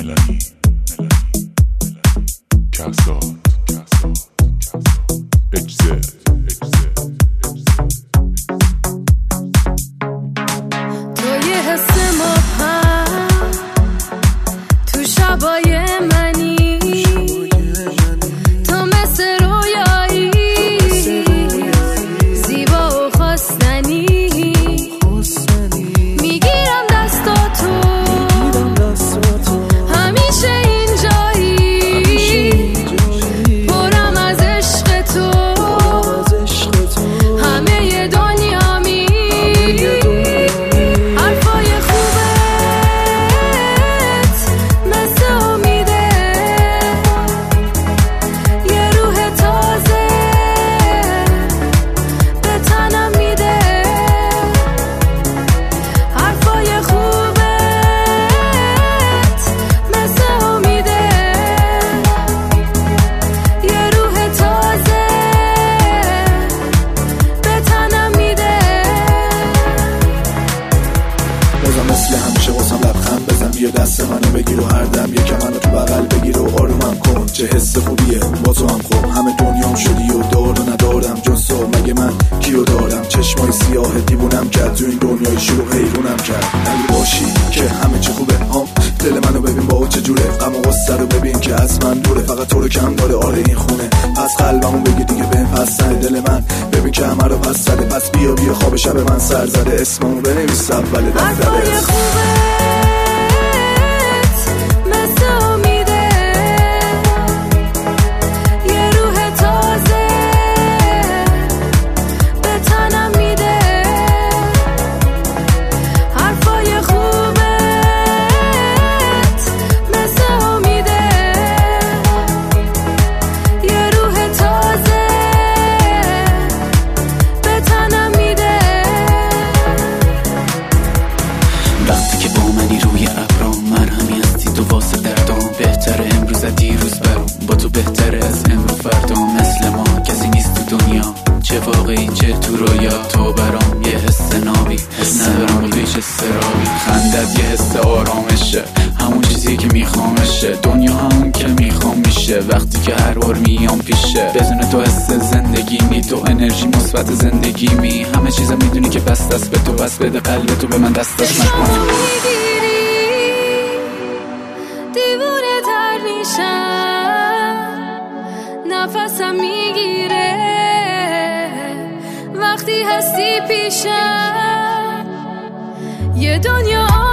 ملانی کسات اجزه تو یه حس مبهم تو شبای منی، تو مثل رویایی زیبا و خواستنی، میگیرم دستاتو همیشه اینجایی، پرم از عشق تو همه دنیامی، حرفای خوبت مثل امیده، یه روح تازه به تنم میده، حرفای خوبت مثل امیده، یه روح تازه به تنم میده. بازم مثل همیشه واسم لبخند بزن، بیا دست منو بگیر و هر دم یکم منو تو بغل بگیر و آرومم کن، چه حس خوبیه با تو هم خوب، همه دنیام شدی و دار و ندارم جز تو، مگه من کیو دارم؟ چشمای سیاه دیوونم کرد تو این دنیای شروع حیرونم کرد، اگه باشی که همه چی خوبه ها، دل منو ببین با چه جوره، غم و غصه رو ببین که از من دوره، فقط تو رو کم داره آره این خونه، از قلبمو بگی دیگه بهم پس زنه، دل من ببین که همه رو پس زده، پس بیا خواب شب من سر زده، اسممو بنویس اول دفتر حرفای خوبت مثل امیده، یه روح تازه به تنم میده، حرفای خوبت مثل امیده، یه روح تازه به تنم میده. وقتی که با منی روی ابرام مرهمی هستی تو واسه دردام، بهتره امروز از دیروز برام، با تو بهتره از امروز فردا، مثل ما کسی نیست تو دنیا، چه واقعی چه تو رویا، تو برام یه حس نابی، حس ندارم با تو هیچ استرابی، خندت یه حس آرامشه، همون چیزی که میخوامشه، دنیا همون که میخوام میشه، وقتی که هر بار میام پیشه، بدون تو حس زندگی می، تو انرژی مثبت زندگی می، همه چیزا میدونی که بس دست به تو، بس بده قلب تو به من دستش چشمامو نکن. میگیری دیوونه تر میشم، نفسم میگیره وقتی هستی پیشم، یه دنیا